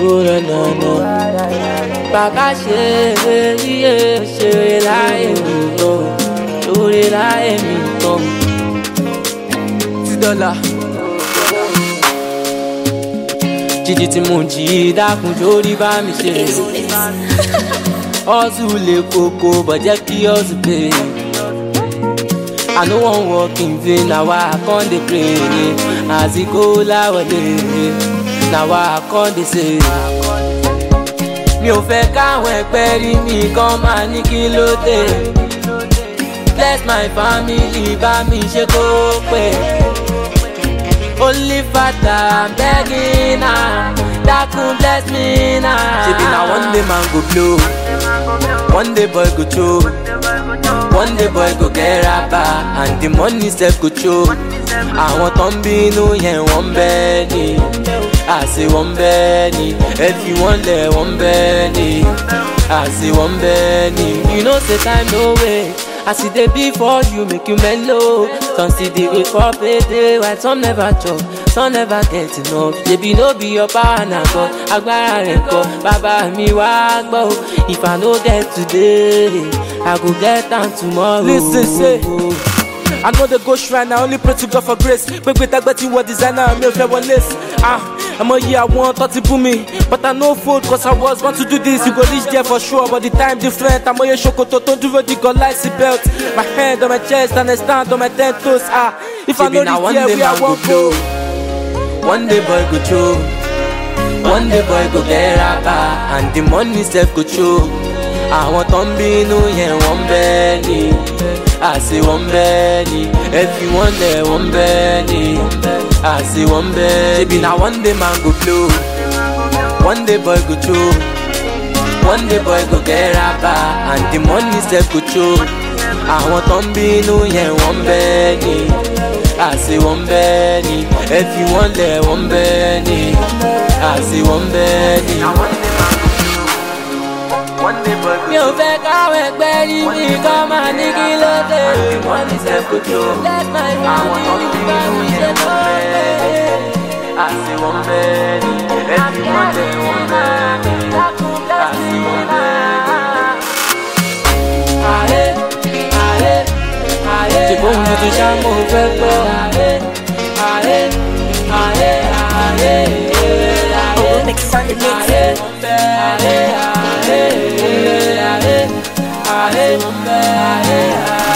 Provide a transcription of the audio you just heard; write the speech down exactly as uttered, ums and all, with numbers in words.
oh na na na. Bàbá ṣe iye ṣeré láyé mi tán, ṣoré láyé mi tán. Ti dọ́là. Jíjí tí mo jí dákun jórí bá mi ṣe. Hustle lè koko bọ̀jẹ́ kí hustle pay. I no wan work in vain, na why I come dey pray. As e go láwọlé, na why I come dey say. Mi ò fẹ́ káwọn ẹgbẹ́ rí mi kán máa ní kí ló dé. Bless my family, bá mi ṣe kó pẹ́. Only Father, I'm begging now. Dákun bless me now. Ṣebí na one day man go blow, one day boy go choke, one day boy go get rapper, and the money sef go choke. Àwọn tó ń bínú yẹn wọ́n bẹ́ẹ̀ ni, àṣé wọ́n bẹ́ẹ̀ ni, ẹ fi wọ́n lẹ̀ wọ́n bẹ́ẹ̀ ni, àṣé wọ́n bẹ́ẹ̀ ni. You know say time no wait. As e dey be for you, make you mellow. Some still dey wait for payday, while some never chop, some never get enough. Baby, no be your power na God, agbára rẹ̀ kọ́, bàbá mi wá gbọ́. If I no get today, I go get am tomorrow. Listen, say, I know they go shrine, I only pray to God for grace. Gbegbe tagbeti wọ designer, mi ò fẹ́ wọ lace. Ah, I'm a year one, thirty boom me. But I no fold, cause I was born to do this. You go reach there for sure, but the time different. I'm a year shokoto, don't do the gun like seat belt. My hand on my chest and I stand on my ten toes. Ah, if I know this year, we are one go. One day boy go choke, one day boy go get rapper, and the money sef go choke. Àwọn tó ń bínú yẹn wọ́n bẹ́ẹ̀ ni, àṣé wọ́n bẹ́ẹ̀ ni, ẹ fi wọ́n lẹ̀ wọ́n bẹ́ẹ̀ ni, àṣé wọ́n bẹ́ẹ̀ ni. Ṣebí na one day man go blow, one day boy go choke, one day boy go get rapper, and the money sef go choke. Àwọn tó ń bínú yẹn wọ́n bẹ́ẹ̀ ni, àṣé wọ́n bẹ́ẹ̀ ni, ẹ fi wọ́n lẹ̀ wọ́n bẹ́ẹ̀ ni, àṣé wọ́n bẹ́ẹ̀ ni. Mi ò fẹ́ káwọn ẹgbẹ́ rí mi kán máa ní kí ló dé. Wọ́n ní sẹ́kù tó àwọn tó ń bí inú yẹn wọ́n bẹ́ẹ̀ ni, àṣé wọ́n bẹ́ẹ̀ ni, ẹbí wọ́n tẹ̀ wọ́n bẹ́ẹ̀ ni, àṣé wọ́n bẹ́ẹ̀ ni. Ààrẹ ààrẹ ààrẹ ṣe bóun tuntun ṣá mo fẹ́ gbọ́. Ààrẹ ààrẹ ààrẹ ààrẹ ààrẹ ààrẹ.